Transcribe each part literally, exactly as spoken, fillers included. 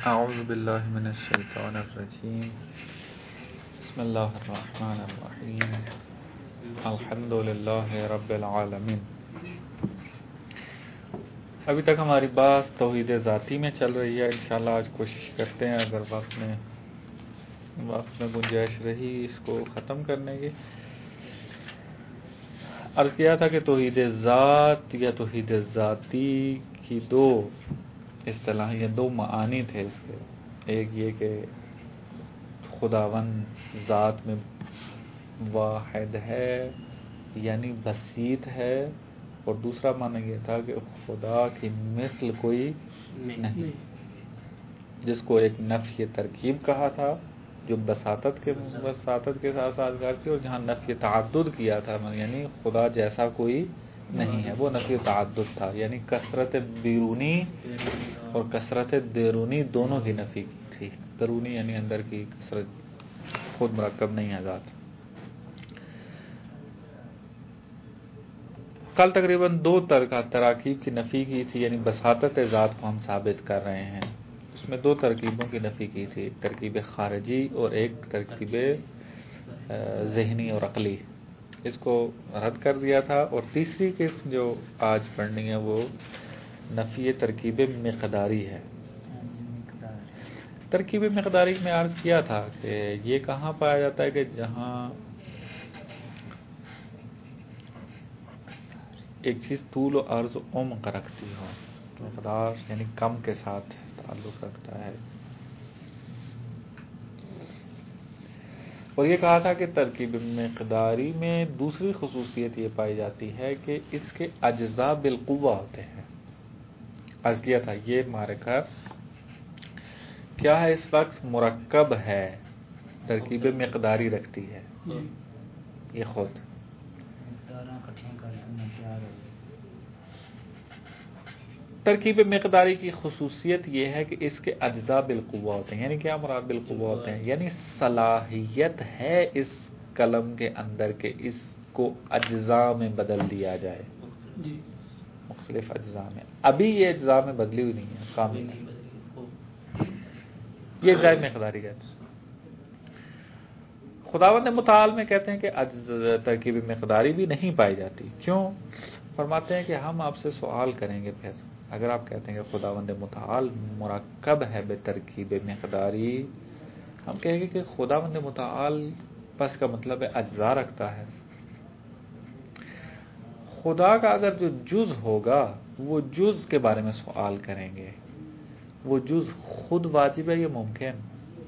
اعوذ باللہ من الشیطان الرجیم بسم اللہ الرحمن الرحیم الحمد للہ رب العالمین. ابھی تک ہماری بات توحید ذاتی میں چل رہی ہے. انشاءاللہ آج کوشش کرتے ہیں اگر وقت میں وقت میں گنجائش رہی اس کو ختم کرنے کی. عرض کیا تھا کہ توحید ذات یا توحید ذاتی کی دو اصطلاح یا دو معانی تھے اس کے. ایک یہ کہ خداوند ذات میں واحد ہے یعنی بسیط ہے، اور دوسرا معنی یہ تھا کہ خدا کی مثل کوئی نہیں، جس کو ایک نفی ترکیب کہا تھا جو بساطت کے بساطت کے ساتھ سازگار تھی، اور جہاں نفی تعدد کیا تھا یعنی خدا جیسا کوئی نہیں ہے، وہ نفی تعدد تھا. یعنی کثرت بیرونی اور کثرت درونی دونوں کی نفی کی تھی. درونی یعنی اندر کی کثرت، خود مرکب نہیں ہے ذات. کل تقریباً دو تراکیب کی نفی کی تھی، یعنی بساطت ذات کو ہم ثابت کر رہے ہیں. اس میں دو ترکیبوں کی نفی کی تھی، ترکیب خارجی اور ایک ترکیب ذہنی اور عقلی. اس کو رد کر دیا تھا. اور تیسری قسم جو آج پڑھنی ہے وہ نفی ترکیب مقداری ہے. ترکیب مقداری میں عرض کیا تھا کہ یہ کہاں پایا جاتا ہے کہ جہاں ایک چیز طول و عرض و عمق رکھتی ہو. مقدار یعنی کم کے ساتھ تعلق رکھتا ہے. اور یہ کہا تھا کہ ترکیب مقداری میں دوسری خصوصیت یہ پائی جاتی ہے کہ اس کے اجزاء بالقوہ ہوتے ہیں. عرض کیا تھا یہ معرکہ کیا ہے، اس وقت مرکب ہے، ترکیب مقداری رکھتی ہے یہ خود. ترکیب مقداری کی خصوصیت یہ ہے کہ اس کے اجزاء بالقوہ ہوتے ہیں. یعنی کیا مراد بالقوہ ہوتے ہیں؟ یعنی صلاحیت ہے اس قلم کے اندر کہ اس کو اجزاء میں بدل دیا جائے، مختلف اجزاء میں. ابھی یہ اجزاء میں بدلی ہوئی نہیں ہے، کامل ہے. یہ اجزاء مقداری کہتے ہیں. خداوند متعال میں کہتے ہیں کہ ترکیب مقداری بھی نہیں پائی جاتی. کیوں؟ فرماتے ہیں کہ ہم آپ سے سوال کریں گے. پھر اگر آپ کہتے ہیں کہ خداوند متعال مرکب ہے بے ترکیب مقداری، ہم کہیں گے کہ خداوند متعال پس کا مطلب ہے اجزاء رکھتا ہے. خدا کا اگر جو جز ہوگا وہ جز کے بارے میں سوال کریں گے. وہ جز خود واجب ہے یہ ممکن؟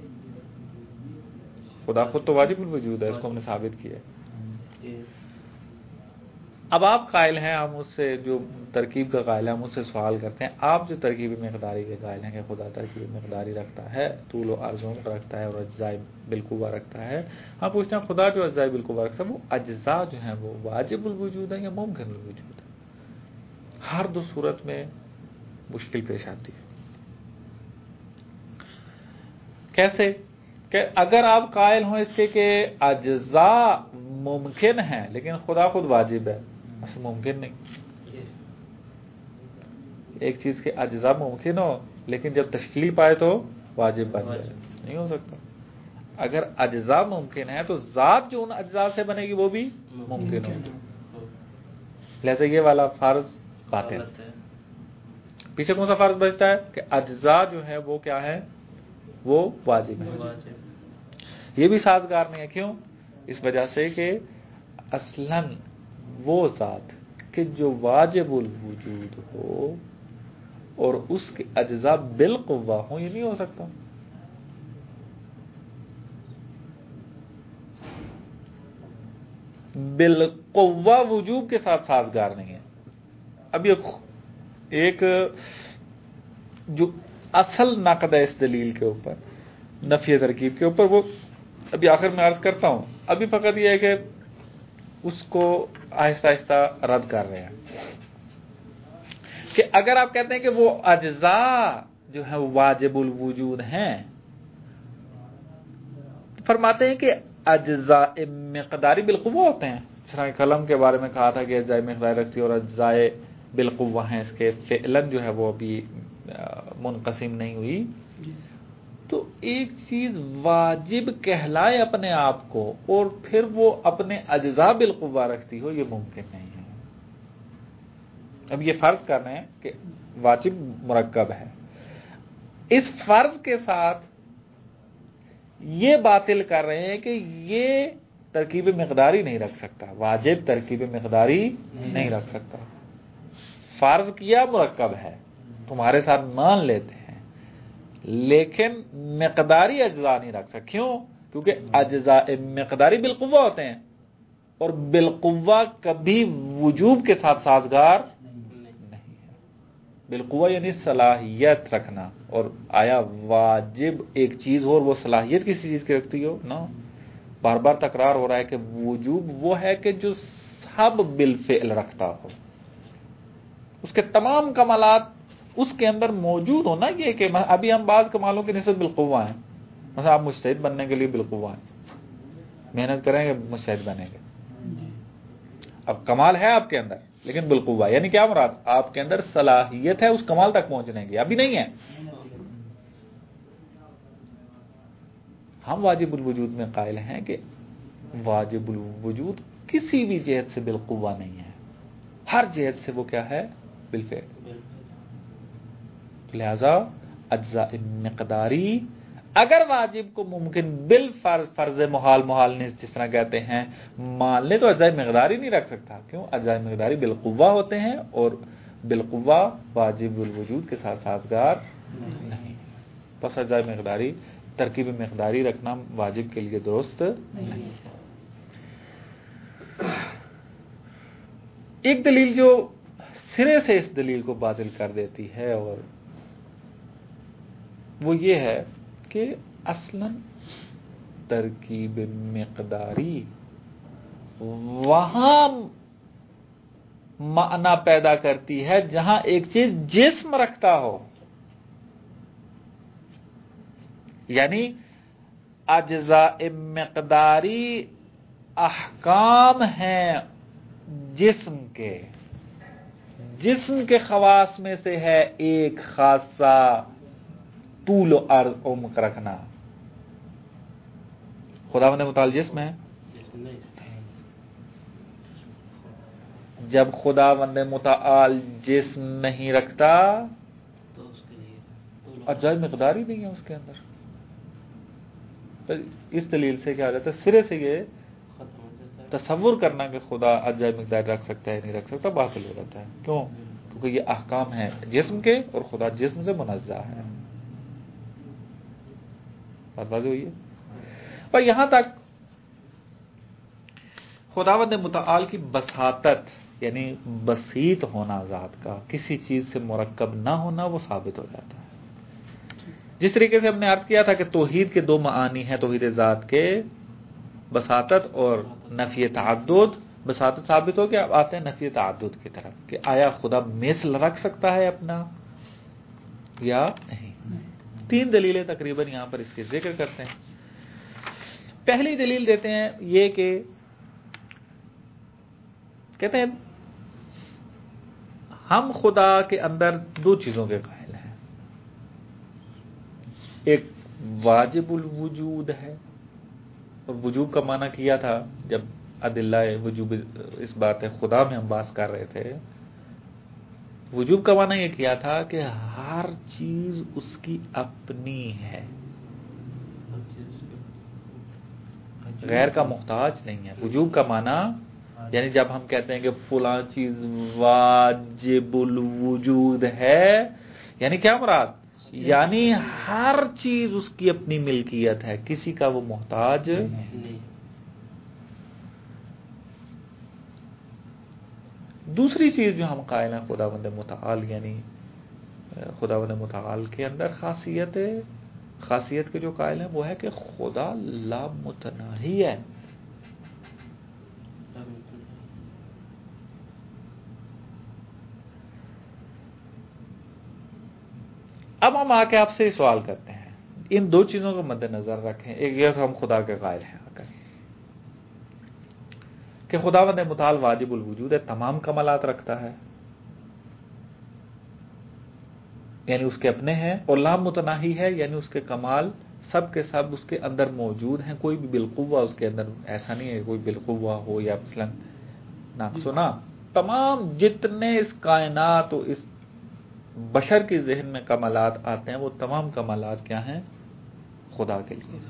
خدا خود تو واجب الوجود ہے، اس کو ہم نے ثابت کیا ہے. اب آپ قائل ہیں، ہم اس سے جو ترکیب کا قائل ہے ہم اس سے سوال کرتے ہیں، آپ جو ترکیب مقداری کے قائل ہیں کہ خدا ترکیب مقداری رکھتا ہے، طول و عرض و عمق رکھتا ہے اور اجزاء بالقوہ رکھتا ہے. ہم پوچھتے ہیں خدا جو اجزاء بالقوہ رکھتا ہے وہ اجزاء جو ہیں وہ واجب الوجود ہیں یا ممکن الوجود ہے؟ ہر دو صورت میں مشکل پیش آتی ہے. کیسے کہ اگر آپ قائل ہوں اس کے کہ اجزاء ممکن ہیں لیکن خدا خود واجب ہے، اصل ممکن نہیں. ایک چیز کے اجزاء ممکن ہو لیکن جب تشکیل پائے تو واجب بن جائے، نہیں ہو سکتا. اگر اجزاء ممکن ہے تو ذات جو ان اجزاء سے بنے گی وہ بھی ممکن ہو. لہذا یہ والا فرض باطل. پیچھے کون سا فرض بچتا ہے کہ اجزاء جو ہے وہ کیا ہے، وہ واجب ہے. یہ بھی سازگار نہیں ہے. کیوں؟ اس وجہ سے کہ اصلاً وہ ذات کہ جو واجب الوجود ہو اور اس کے اجزاء بالقوہ ہوں، یہ نہیں ہو سکتا. بالقوہ وجوب کے ساتھ سازگار نہیں ہے. اب یہ ایک جو اصل نقد ہے اس دلیل کے اوپر، نفی ترکیب کے اوپر، وہ ابھی آخر میں عرض کرتا ہوں. ابھی فقط یہ ہے کہ اس کو آہستہ آہستہ رد کر رہے ہیں کہ اگر آپ کہتے ہیں کہ وہ اجزاء جو ہے واجب الوجود ہیں، فرماتے ہیں کہ اجزاء مقداری بالقوہ ہوتے ہیں. جس طرح قلم کے بارے میں کہا تھا کہ اجزاء مقداری رکھتی ہے اور اجزاء بالقوہ ہیں. اس کے فعلاً جو ہے وہ ابھی منقسم نہیں ہوئی تو ایک چیز واجب کہلائے اپنے آپ کو اور پھر وہ اپنے اجزاء بالقوہ رکھتی ہو، یہ ممکن نہیں ہے۔ اب یہ فرض کر رہے ہیں کہ واجب مرکب ہے، اس فرض کے ساتھ یہ باطل کر رہے ہیں کہ یہ ترکیب مقداری نہیں رکھ سکتا، واجب ترکیب مقداری نہیں رکھ سکتا۔ فرض کیا مرکب ہے، تمہارے ساتھ مان لیتے ہیں، لیکن مقداری اجزاء نہیں رکھ سکتا۔ کیوں؟ کیونکہ اجزاء مقداری بالقوہ ہوتے ہیں، اور بالقوہ کبھی وجوب کے ساتھ سازگار نہیں ہے۔ بالقوہ یعنی صلاحیت رکھنا، اور آیا واجب ایک چیز ہو اور وہ صلاحیت کسی چیز کی رکھتی ہو؟ نہ، بار بار تکرار ہو رہا ہے کہ وجوب وہ ہے کہ جو سب بالفعل رکھتا ہو، اس کے تمام کمالات اس کے اندر موجود ہو۔ نا یہ کہ ابھی ہم بعض کمالوں کی نسبت بالقوہ ہیں، مثلا آپ مجتہد بننے کے لیے بالقوہ ہیں، محنت کریں گے مجتہد بنیں گے، اب کمال ہے آپ کے اندر لیکن بالقوہ، یعنی کیا مراد؟ آپ کے اندر صلاحیت ہے اس کمال تک پہنچنے کی، ابھی نہیں ہے۔ ہم واجب الوجود میں قائل ہیں کہ واجب الوجود کسی بھی جہت سے بالقوہ نہیں ہے، ہر جہت سے وہ کیا ہے؟ بالفعل۔ لہذا اجزاء مقداری اگر واجب کو ممکن بالفرض فرض محال محال نے جس طرح کہتے ہیں مان لے، تو اجزاء مقداری نہیں رکھ سکتا۔ کیوں؟ اجزاء مقداری بالقوہ ہوتے ہیں، اور بالقوہ واجب الوجود کے ساتھ سازگار نہیں، بس اجزاء مقداری ترکیب مقداری رکھنا واجب کے لیے درست نہیں۔ ایک دلیل جو سرے سے اس دلیل کو باطل کر دیتی ہے، اور وہ یہ ہے کہ اصلاً ترکیب مقداری وہاں معنی پیدا کرتی ہے جہاں ایک چیز جسم رکھتا ہو، یعنی اجزاء مقداری احکام ہیں جسم کے، جسم کے خواص میں سے ہے ایک خاصہ طول و عرض عمق رکھنا۔ خداوند متعال جسم ہے؟ جب خداوند متعال جسم نہیں رکھتا اجزاء مقداری نہیں ہے اس کے اندر، اس دلیل سے کیا جاتا ہے، سرے سے یہ تصور کرنا کہ خدا اجزاء مقدار رکھ سکتا ہے نہیں رکھ سکتا باطل ہو جاتا ہے۔ کیوں؟ کیونکہ یہ احکام ہیں جسم کے، اور خدا جسم سے منزہ ہے۔ بات واضح ہوئی ہے؟ اور یہاں تک خداوند متعال کی بساطت یعنی بسیط ہونا، ذات کا کسی چیز سے مرکب نہ ہونا، وہ ثابت ہو جاتا ہے۔ جس طریقے سے ہم نے عرض کیا تھا کہ توحید کے دو معانی ہیں توحید ذات کے، بساطت اور نفی تعدد۔ بساطت ثابت ہو کہ اب آتے ہیں نفی تعدد کی طرف، کہ آیا خدا مثل رکھ سکتا ہے اپنا یا نہیں۔ تین دلیلیں تقریباً یہاں پر اس کے ذکر کرتے ہیں۔ پہلی دلیل دیتے ہیں یہ کہ کہتے ہیں ہم خدا کے اندر دو چیزوں کے قائل ہیں، ایک واجب الوجود ہے، اور وجوب کا معنی کیا تھا جب ادلہ وجوب اس بات خدا میں ہم بات کر رہے تھے، وجوب کا معنی یہ کیا تھا کہ ہر چیز اس کی اپنی ہے، غیر کا محتاج نہیں ہے۔ وجوب کا معنی یعنی جب ہم کہتے ہیں کہ فلاں چیز واجب الوجود ہے، یعنی کیا مراد؟ یعنی ہر چیز اس کی اپنی ملکیت ہے، کسی کا وہ محتاج نہیں۔ دوسری چیز جو ہم قائل ہیں خداوند متعال، یعنی خداوند متعال کے اندر خاصیت ہے، خاصیت کے جو قائل ہیں وہ ہے کہ خدا لا متناہی ہے۔ اب ہم آ کے آپ سے سوال کرتے ہیں، ان دو چیزوں کو مد نظر رکھیں۔ ایک یہ تو ہم خدا کے قائل ہیں آ کر کہ خداوند متعال واجب الوجود ہے، تمام کمالات رکھتا ہے، یعنی اس کے اپنے ہیں، اور لا متناہی ہے یعنی اس کے کمال سب کے سب اس کے اندر موجود ہیں، کوئی بھی بالقوہ اس کے اندر ایسا نہیں ہے کوئی بالقوہ ہو یا مثلا ناقص ہو، نہ تمام جتنے اس کائنات و اس بشر کے ذہن میں کمالات آتے ہیں وہ تمام کمالات کیا ہیں؟ خدا کے لیے۔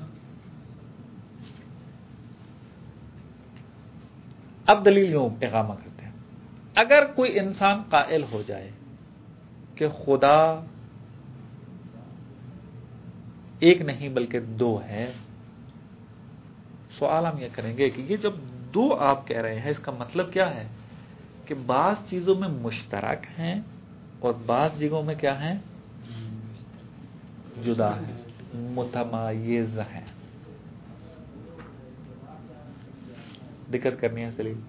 اب دلیل یوں اقامہ کرتے ہیں، اگر کوئی انسان قائل ہو جائے کہ خدا ایک نہیں بلکہ دو ہے، سوال ہم یہ کریں گے کہ یہ جب دو آپ کہہ رہے ہیں اس کا مطلب کیا ہے؟ کہ بعض چیزوں میں مشترک ہیں اور بعض جگہوں میں کیا ہیں؟ جدا ہیں، متمایز ہیں۔ دقت کرنی ہے سلیم۔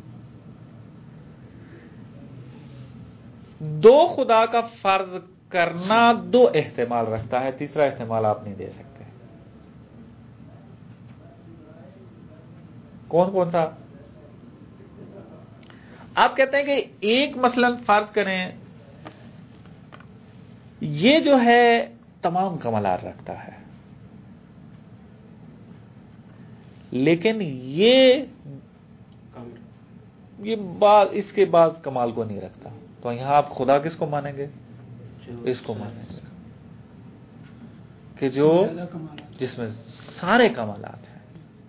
دو خدا کا فرض کرنا دو احتمال رکھتا ہے، تیسرا احتمال آپ نہیں دے سکتے۔ کون کون سا؟ آپ کہتے ہیں کہ ایک مثلا فرض کریں یہ جو ہے تمام کمالات رکھتا ہے، لیکن یہ یہ بعض اس کے بعض کمال کو نہیں رکھتا، تو یہاں آپ خدا کس کو مانیں گے؟ اس کو مانیں گے کہ جو جس میں سارے کمالات ہیں۔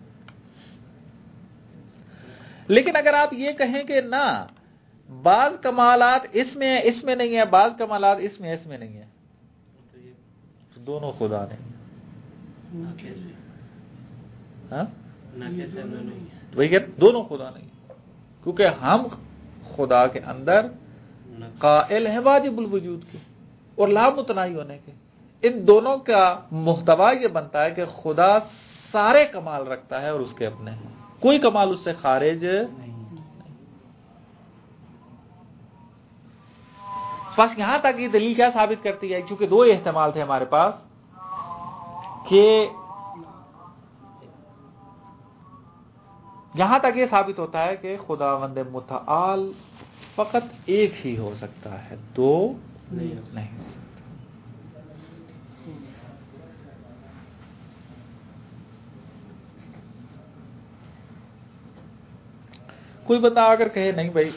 لیکن اگر آپ یہ کہیں کہ نہ بعض کمالات اس میں اس میں نہیں ہے، بعض کمالات اس میں اس میں نہیں ہے، تو دونوں خدا نہیں، ہاں وہی کہ دونوں خدا نہیں، کیونکہ ہم خدا کے اندر قائل ہیں واجب الوجود کے اور لا متناہی ہونے کے۔ ان دونوں کا محتوا یہ بنتا ہے کہ خدا سارے کمال رکھتا ہے اور اس کے اپنے ہیں، کوئی کمال اس سے خارج نہیں۔ بس یہاں تک یہ دلیل کیا ثابت کرتی ہے؟ کیونکہ دو احتمال تھے ہمارے پاس کہ یہاں تک یہ ثابت ہوتا ہے کہ خداوند متعال فقط ایک ہی ہو سکتا ہے، دو نہیں ہو سکتا۔ کوئی بندہ اگر کہے نہیں بھائی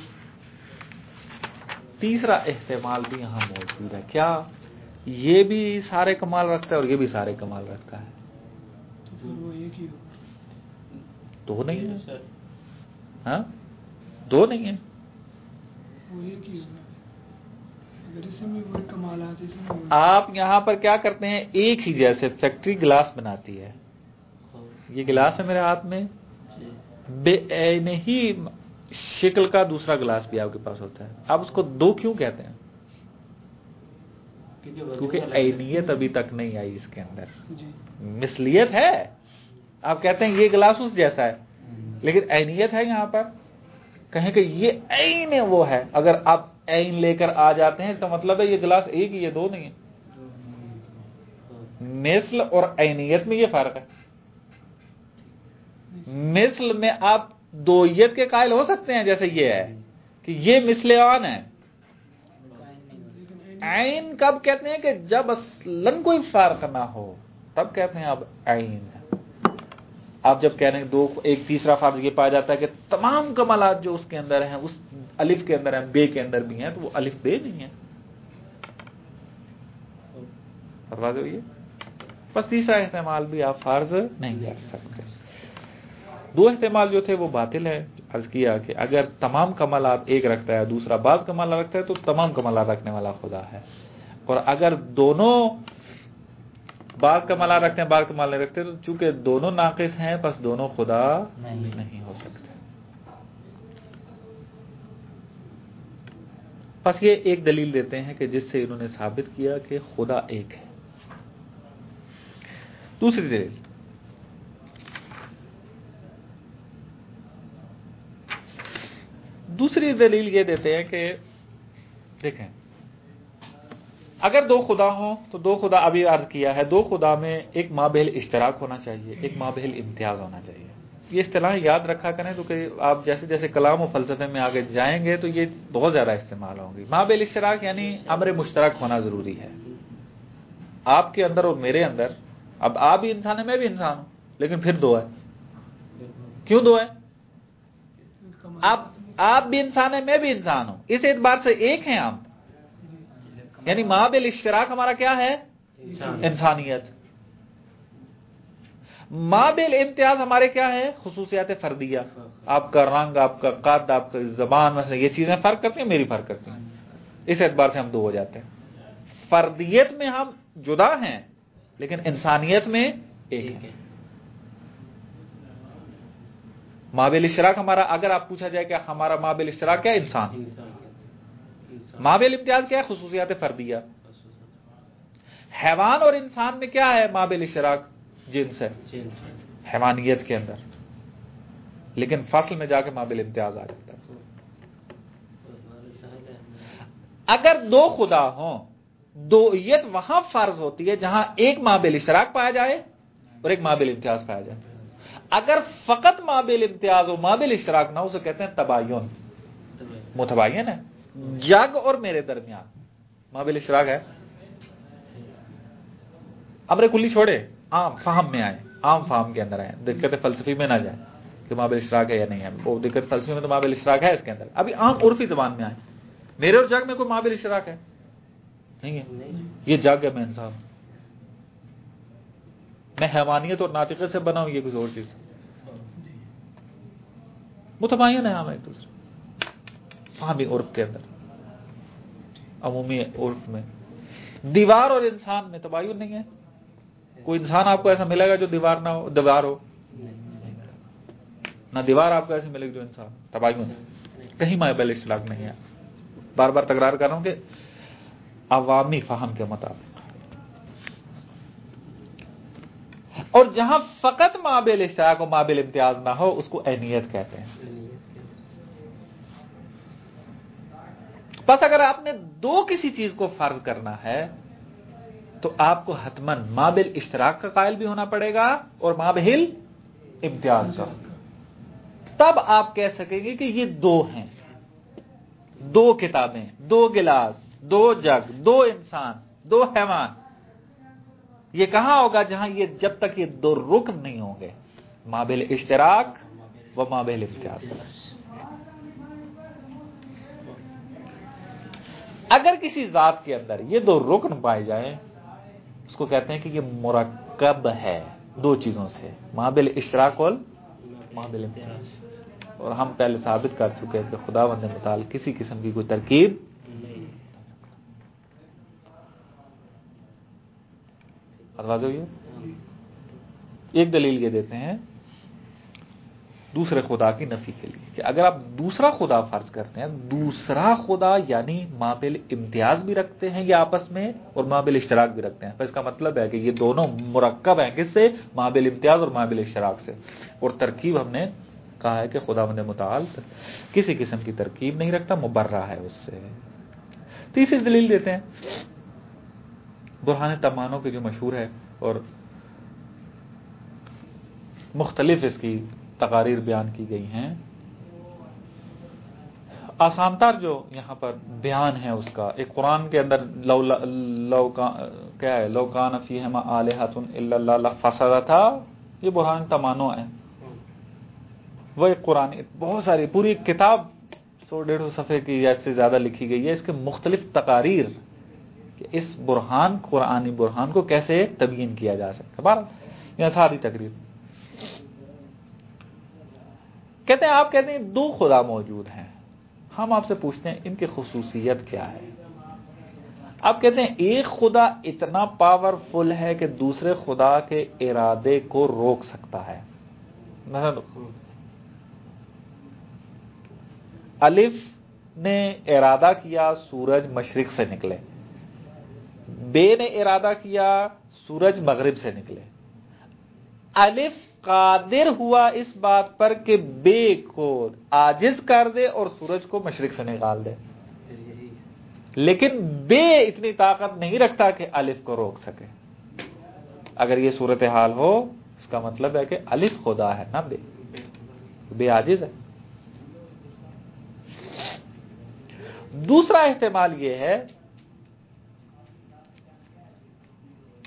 تیسرا احتمال بھی یہاں موجود ہے، کیا یہ بھی سارے کمال رکھتا ہے اور یہ بھی سارے کمال رکھتا ہے، تو پھر وہ ایک ہی ہو، دو نہیں ہے، ہاں دو نہیں ہے، وہ ایک ہی ہوگا۔ اگر اس میں وہ کمالات اس میں آپ یہاں پر کیا کرتے ہیں؟ ایک ہی جیسے فیکٹری گلاس بناتی ہے، یہ گلاس ہے میرے ہاتھ میں، بے عین ہی شکل کا دوسرا گلاس بھی آپ کے پاس ہوتا ہے، آپ اس کو دو کیوں کہتے ہیں؟ کیونکہ عینیت ابھی تک نہیں آئی اس کے اندر، مثلیت ہے، آپ کہتے ہیں یہ گلاس اس جیسا ہے لیکن عینیت ہے یہاں پر، کہیں کہ یہ عین وہ ہے، اگر آپ عین لے کر آ جاتے ہیں تو مطلب ہے یہ گلاس ایک ہی ہے، دو نہیں ہے۔ مثل اور عینیت میں یہ فرق ہے، مثل میں آپ دویت کے قائل ہو سکتے ہیں، جیسے یہ ہے کہ یہ مثل آن ہے، عین کب کہتے ہیں کہ جب اصلاً کوئی فرق نہ ہو تب کہتے ہیں اب عین ہے۔ آپ جب کہہ رہے ہیں دو، ایک تیسرا فرض یہ پایا جاتا ہے کہ تمام کمالات جو اس کے اندر ہیں اس الف کے اندر ہیں، بے کے اندر بھی ہیں، تو وہ الف بے نہیں ہے، واضح ہوئی ہے؟ بس تیسرا احتمال بھی آپ فرض نہیں کر سکتے۔ دو احتمال جو تھے وہ باطل ہے، عرض کیا کہ اگر تمام کمالات ایک رکھتا ہے دوسرا بعض کمالات رکھتا ہے تو تمام کمالات رکھنے والا خدا ہے، اور اگر دونوں بعض کمالات رکھتے ہیں بعض کمال نہیں رکھتے تو چونکہ دونوں ناقص ہیں بس دونوں خدا نہیں ہو سکتے۔ بس یہ ایک دلیل دیتے ہیں کہ جس سے انہوں نے ثابت کیا کہ خدا ایک ہے۔ دوسری دلیل، دوسری دلیل یہ دیتے ہیں کہ دیکھیں اگر دو خدا ہوں تو دو خدا، ابھی عرض کیا ہے، دو خدا میں ایک مابہل اشتراک ہونا چاہیے، ایک مابہل امتیاز ہونا چاہیے۔ یہ اصطلاح یاد رکھا کریں تو کہ آپ جیسے جیسے کلام و فلسفے میں آگے جائیں گے تو یہ بہت زیادہ استعمال ہوں گی۔ مابہل اشتراک یعنی امر مشترک ہونا ضروری ہے، آپ کے اندر اور میرے اندر، اب آپ بھی انسان ہیں میں بھی انسان ہوں، لیکن پھر دو ہے. کیوں دو ہے؟ آپ آپ بھی انسان ہیں میں بھی انسان ہوں، اس اعتبار سے ایک ہیں آپ. یعنی ماں بالاشتراک ہمارا کیا ہے؟ انسانیت. ماں بالامتیاز ہمارے کیا ہے؟ خصوصیات فردیہ. آپ کا رنگ، آپ کا قد، آپ کا زبان، مثلا یہ چیزیں فرق کرتی ہیں، میری فرق کرتی ہیں. اس اعتبار سے ہم دو ہو جاتے ہیں. فردیت میں ہم جدا ہیں لیکن انسانیت میں ایک ہے. ماں بالاشتراک ہمارا، اگر آپ پوچھا جائے کہ ہمارا ماں بالاشتراک کیا؟ انسان. ماں بالامتیاز کیا ہے؟ خصوصیات فردیہ. حیوان اور انسان میں کیا ہے ماں بالاشتراک؟ جنس ہے، حیوانیت کے اندر. لیکن فصل میں جا کے ماں بالامتیاز آ جاتا ہے. اگر دو خدا ہوں، دوئیت وہاں فرض ہوتی ہے جہاں ایک ماں بالاشتراک پایا جائے اور ایک ماں بالامتیاز پایا جائے. اگر فقط ماں بالامتیاز اور ماں بالاشتراک نہ ہو، اسے کہتے ہیں تباین. متباین ہے. جگ اور میرے درمیان ماں بالاشتراک ہے. امر کلی چھوڑے، عام فہم میں آئے، عام فہم کے اندر آئے. دقت فلسفی میں نہ جائے کہ ماں بالاشتراک ہے یا نہیں ہے. وہ دقت فلسفی میں تو ماں بالاشتراک ہے اس کے اندر. ابھی عام عرفی زبان میں آئے، میرے اور جگ میں کوئی ماں بالاشتراک ہے نہیں ہے. یہ جگ ہے، میں انسان. میں حیوانیت اور ناطقے سے بنا ہوں، یہ کچھ اور چیز. متباین ہے ہم ایک دوسرے فہمی عرف کے اندر، عمومی عرف میں. دیوار اور انسان میں تباین نہیں ہے. کوئی انسان آپ کو ایسا ملے گا جو دیوار نہ ہو، دیوار ہو، نہ دیوار آپ کو ایسے ملے گی جو انسان. تباین کہیں ماں بالاشتراک نہیں ہے. بار بار تکرار کر رہا ہوں کہ عوامی فہم کے مطابق. اور جہاں فقط ماں بالاشتراک و ماں بالامتیاز نہ ہو، اس کو عینیت کہتے ہیں. بس اگر آپ نے دو کسی چیز کو فرض کرنا ہے تو آپ کو حتماً ماں بالاشتراک کا قائل بھی ہونا پڑے گا اور ماں بالامتیاز کا. تب آپ کہہ سکیں گے کہ یہ دو ہیں، دو کتابیں، دو گلاس، دو جگ، دو انسان، دو حیوان. یہ کہاں ہوگا؟ جہاں یہ جب تک یہ دو رکن نہیں ہوں گے، ماں بالاشتراک و ماں بالامتیاز. اگر کسی ذات کے اندر یہ دو رکن پائے جائیں، اس کو کہتے ہیں کہ یہ مرکب ہے دو چیزوں سے، ماں بالاشتراک اور ماں بالامتیاز. اور ہم پہلے ثابت کر چکے ہیں کہ خداوند متعال کسی قسم کی کوئی ترکیب نہیں. واضح ہوئی ہے؟ ایک دلیل یہ دیتے ہیں دوسرے خدا کی نفی کے لیے کہ اگر آپ دوسرا خدا فرض کرتے ہیں، دوسرا خدا یعنی ماں بالامتیاز بھی رکھتے ہیں یہ آپس میں اور ماں بالاشتراک بھی رکھتے ہیں، تو اس کا مطلب ہے کہ یہ دونوں مرکب ہیں. کس سے؟ ماں بالامتیاز اور ماں بالاشتراک سے. اور ترکیب ہم نے کہا ہے کہ خداوند متعال کسی قسم کی ترکیب نہیں رکھتا، مبرہ ہے اس سے. تیسری دلیل دیتے ہیں برہان تمانوں کی جو مشہور ہے اور مختلف اس کی تقاریر بیان کی گئی ہیں. آسان تر جو یہاں پر بیان ہے اس کا، ایک قرآن کے اندر لو لو کیا ہے، لو کان فیہما آلہۃ الا اللہ لفسدتا، یہ برہان تمانو ہے. وہ ایک قرآن، بہت ساری، پوری ایک کتاب سو ڈیڑھ سو صفحے کی یا اس سے زیادہ لکھی گئی ہے. اس کے مختلف تقاریر کہ اس برہان، قرآنی برہان کو کیسے تبیین کیا جا سکتا ہے. بہرحال یہ ساری تقریر کہتے ہیں، آپ کہتے ہیں دو خدا موجود ہیں. ہم آپ سے پوچھتے ہیں ان کی خصوصیت کیا ہے؟ آپ کہتے ہیں ایک خدا اتنا پاورفل ہے کہ دوسرے خدا کے ارادے کو روک سکتا ہے. مثلا الف نے ارادہ کیا سورج مشرق سے نکلے، بے نے ارادہ کیا سورج مغرب سے نکلے. الف قادر ہوا اس بات پر کہ بے کو عاجز کر دے اور سورج کو مشرق سے نکال دے، لیکن بے اتنی طاقت نہیں رکھتا کہ الف کو روک سکے. اگر یہ صورتحال ہو اس کا مطلب ہے کہ الف خدا ہے نہ بے، بے عاجز ہے. دوسرا احتمال یہ ہے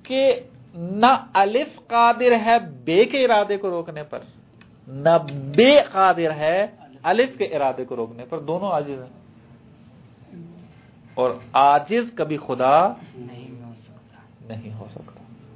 کہ نہ الف قادر ہے بے کے ارادے کو روکنے پر، نہ بے قادر ہے الف کے ارادے کو روکنے پر، دونوں عاجز ہیں. اور عاجز کبھی خدا نہیں ہو سکتا نہیں ہو سکتا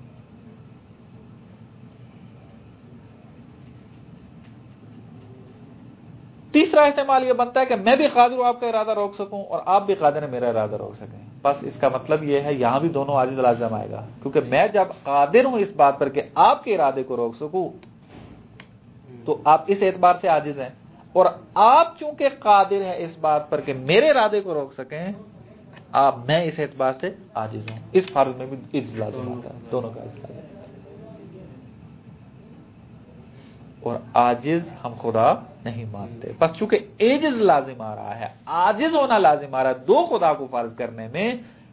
تیسرا احتمال یہ بنتا ہے کہ میں بھی قادر ہوں آپ کا ارادہ روک سکوں اور آپ بھی قادر ہیں میرا ارادہ روک سکیں. بس اس کا مطلب یہ ہے یہاں بھی دونوں عاجز لازم آئے گا، کیونکہ میں جب قادر ہوں اس بات پر کہ آپ کے ارادے کو روک سکوں تو آپ اس اعتبار سے عاجز ہیں، اور آپ چونکہ قادر ہیں اس بات پر کہ میرے ارادے کو روک سکیں، آپ میں اس اعتبار سے عاجز ہوں. اس فرض میں بھی عجز لازم آتا ہے، دونوں کا عجز لازم. اور عاجز ہم خدا نہیں مانتے. بس چونکہ عجز لازم آ رہا ہے، عاجز ہونا لازم آ رہا ہے دو خدا کو فرض کرنے میں،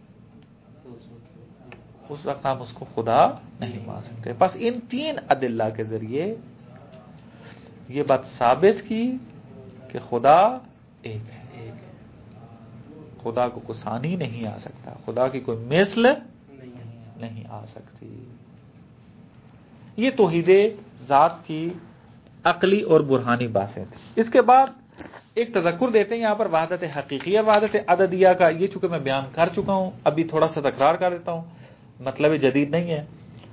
اس وقت ہم اس کو خدا نہیں مان سکتے. بس ان تین ادلہ کے ذریعے یہ بات ثابت کی کہ خدا ایک ہے، خدا کو کوئی ثانی نہیں آ سکتا، خدا کی کوئی مثل نہیں آ سکتی. یہ توحید ذات کی عقلی اور برہانی باتیں تھیں. اس کے بعد ایک تذکر دیتے ہیں یہاں پر وحدت حقیقیہ وحدت عددیہ کا. یہ چونکہ میں بیان کر چکا ہوں، ابھی تھوڑا سا تکرار کر دیتا ہوں، مطلب جدید نہیں ہے.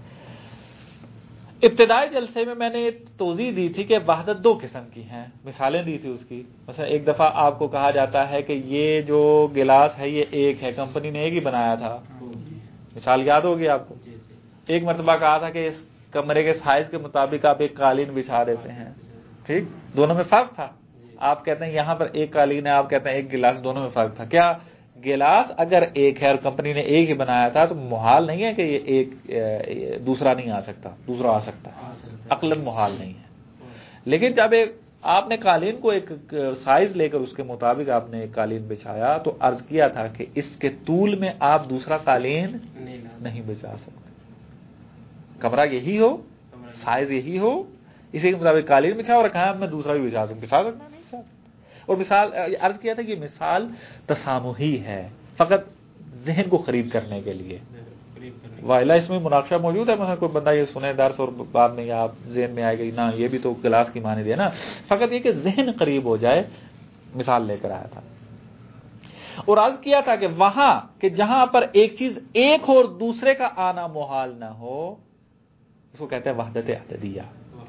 ابتدائی جلسے میں میں نے توضیح دی تھی کہ وحدت دو قسم کی ہیں، مثالیں دی تھی اس کی. مثلا ایک دفعہ آپ کو کہا جاتا ہے کہ یہ جو گلاس ہے یہ ایک ہے، کمپنی نے ایک ہی بنایا تھا. مثال یاد ہوگی آپ کو. ایک مرتبہ کہا تھا کہ اس کمرے کے سائز کے مطابق آپ ایک قالین بچھا دیتے ہیں، ٹھیک، دونوں میں فرق تھا. آپ کہتے ہیں یہاں پر ایک قالین ہے، آپ کہتے ہیں ایک گلاس، دونوں میں فرق تھا. کیا گلاس اگر ایک ہے اور کمپنی نے ایک ہی بنایا تھا تو محال نہیں ہے کہ یہ ایک دوسرا نہیں آ سکتا، دوسرا آ سکتا ہے، عقلاً محال نہیں ہے. لیکن جب ایک آپ نے قالین کو ایک سائز لے کر اس کے مطابق آپ نے ایک قالین بچھایا تو عرض کیا تھا کہ اس کے طول میں آپ دوسرا قالین نہیں بچھا سکتے. کمرہ یہی ہو، سائز یہی ہو، اسی کے مطابق قالین بچھا اور کہا میں دوسرا بھی بچھا سکتا بچھا سکتا نہیں بچھا سکتا. اور مثال عرض کیا تھا کہ مثال تسامحی ہے، فقط ذہن کو قریب کرنے کے لیے. وائلہ اس میں مناقشہ موجود ہے، مثلا کوئی بندہ یہ سنے درس اور بعد میں آپ ذہن میں آئے گا نا یہ بھی تو گلاس کی معنی دے نا، فقط یہ کہ ذہن قریب ہو جائے، مثال لے کر آیا تھا. اور عرض کیا تھا کہ وہاں کہ جہاں پر ایک چیز ایک اور دوسرے کا آنا محال نہ ہو اس کو کہتے ہیں وحدت عددیہ.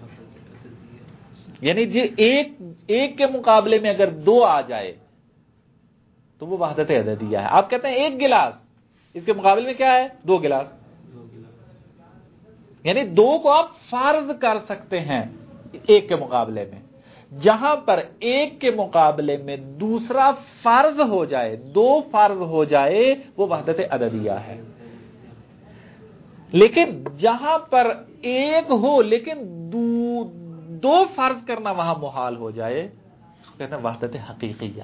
یعنی جی ایک ایک کے مقابلے میں اگر دو آ جائے تو وہ وحدت عددیہ ہے. آپ کہتے ہیں ایک گلاس، اس کے مقابلے میں کیا ہے؟ دو گلاس. یعنی دو کو آپ فرض کر سکتے ہیں ایک کے مقابلے میں. جہاں پر ایک کے مقابلے میں دوسرا فرض ہو جائے، دو فرض ہو جائے، وہ وحدت عددیہ ہے. لیکن جہاں پر ایک ہو لیکن دو, دو فرض کرنا وہاں محال ہو جائے کہتے ہیں وحدت حقیقیہ.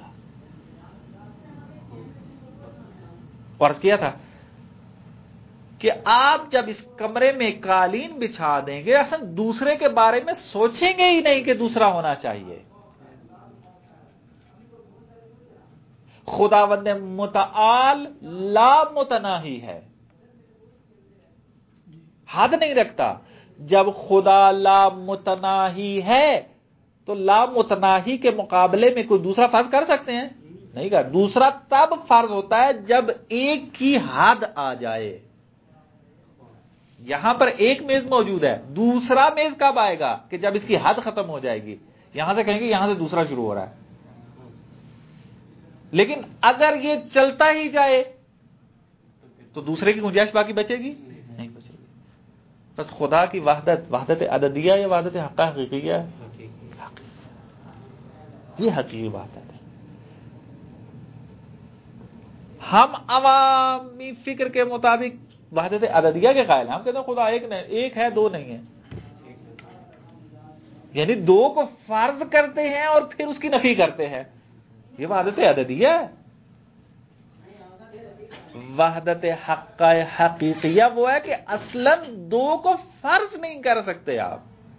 فرض کیا تھا کہ آپ جب اس کمرے میں قالین بچھا دیں گے اصل دوسرے کے بارے میں سوچیں گے ہی نہیں کہ دوسرا ہونا چاہیے. خداوند متعال لا متناہی ہے، حد نہیں رکھتا. جب خدا لا متناہی ہے تو لا متناہی کے مقابلے میں کوئی دوسرا فرض کر سکتے ہیں؟ نہیں کر. دوسرا تب فرض ہوتا ہے جب ایک کی حد آ جائے. یہاں پر ایک میز موجود ہے، دوسرا میز کب آئے گا؟ کہ جب اس کی حد ختم ہو جائے گی. یہاں سے کہیں گے یہاں سے دوسرا شروع ہو رہا ہے. لیکن اگر یہ چلتا ہی جائے تو دوسرے کی گنجائش باقی بچے گی نہیں بچے گی. بس خدا کی وحدت وحدت عددیہ یا وحدت حق حقیقیہ ہے، یہ حقیقی وحدت ہے. ہم عوامی فکر کے مطابق وحدت عددیہ کے قائل ہیں. ہم کہتے ہیں خدا ایک نہیں، ایک ہے دو نہیں ہے. یعنی دو کو فرض کرتے ہیں اور پھر اس کی نفی کرتے ہیں، یہ وحدت عددیہ ہے. وحدت حق حقیقیہ وہ ہے کہ اصلاً دو کو فرض نہیں کر سکتے آپ.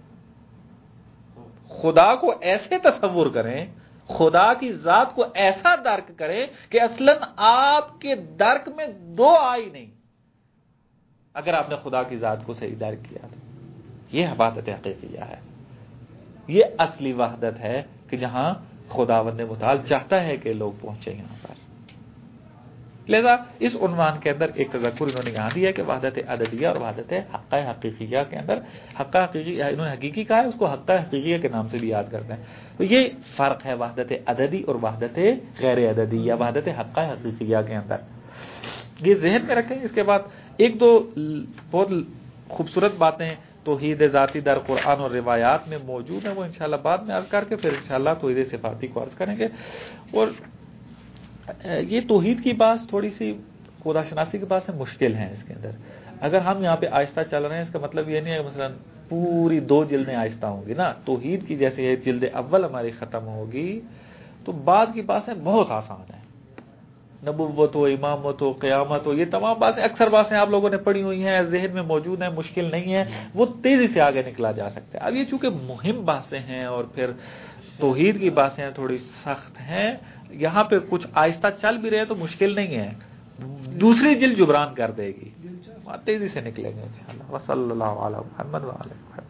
خدا کو ایسے تصور کریں، خدا کی ذات کو ایسا درک کریں کہ اصلاً آپ کے درک میں دو آئی نہیں. اگر آپ نے خدا کی ذات کو صحیح درک کیا تو یہ وحدت حقیقیہ ہے. یہ اصلی وحدت ہے کہ جہاں خداوند متعال چاہتا ہے کہ لوگ پہنچے یہاں پر. لہذا اس عنوان کے اندر ایک تذکر انہوں نے یہاں دیا کہ وحدت عددیہ اور وحدت حقہ حقیقیہ کے اندر حقہ حقیقی انہوں نے حقیقی کہا ہے، اس کو حقہ حقیقیہ کے نام سے بھی یاد کرتے ہیں. تو یہ فرق ہے وحدت عددی اور وحدت غیر عددی یا وحدت حقہ حقیقیہ کے اندر. یہ ذہن میں رکھیں. اس کے بعد ایک دو بہت خوبصورت باتیں توحید ذاتی در قرآن اور روایات میں موجود ہیں، وہ انشاءاللہ بعد میں عرض کر کے پھر انشاءاللہ توحید صفاتی کو عرض کریں گے. اور یہ توحید کی بات تھوڑی سی خدا شناسی کی بات سے مشکل ہے اس کے اندر. اگر ہم یہاں پہ آہستہ چل رہے ہیں اس کا مطلب یہ نہیں ہے مثلا پوری دو جلدیں آہستہ ہوں گی نا. توحید کی جیسے یہ جلد اول ہماری ختم ہوگی تو بعد کی باتیں بہت آسان ہیں. نبوت ہو، امامت ہو، قیامت ہو، یہ تمام باتیں اکثر باتیں آپ لوگوں نے پڑھی ہوئی ہیں، ذہن میں موجود ہیں، مشکل نہیں ہے، وہ تیزی سے آگے نکلا جا سکتا ہے. اب یہ چونکہ مہم باتیں ہیں اور پھر توحید کی باتیں تھوڑی سخت ہیں، یہاں پہ کچھ آہستہ چل بھی رہے تو مشکل نہیں ہے، دوسری جلد جبران کر دے گی، تیزی سے نکلیں گے انشاءاللہ. وصلی اللہ علی محمد وعلی